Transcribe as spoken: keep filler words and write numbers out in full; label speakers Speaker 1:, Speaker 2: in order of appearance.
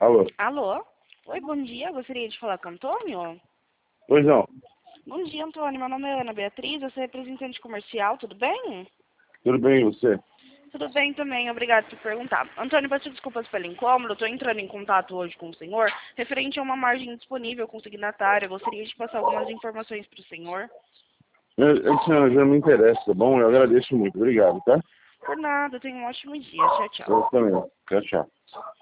Speaker 1: Alô?
Speaker 2: Alô? Oi, bom dia. Gostaria de falar com o Antônio?
Speaker 1: Pois não.
Speaker 2: Bom dia, Antônio. Meu nome é Ana Beatriz, eu sou representante comercial, tudo bem?
Speaker 1: Tudo bem, e você?
Speaker 2: Tudo bem também, obrigado por perguntar. Antônio, peço desculpas pelo incômodo, eu estou entrando em contato hoje com o senhor, referente a uma margem disponível com signatária. Gostaria de passar algumas informações para o senhor.
Speaker 1: Eu, eu, senhora, já me interessa, tá bom? Eu agradeço muito. Obrigado, tá?
Speaker 2: Por nada, tenha um ótimo dia. Tchau, tchau.
Speaker 1: Eu também. Tchau, tchau.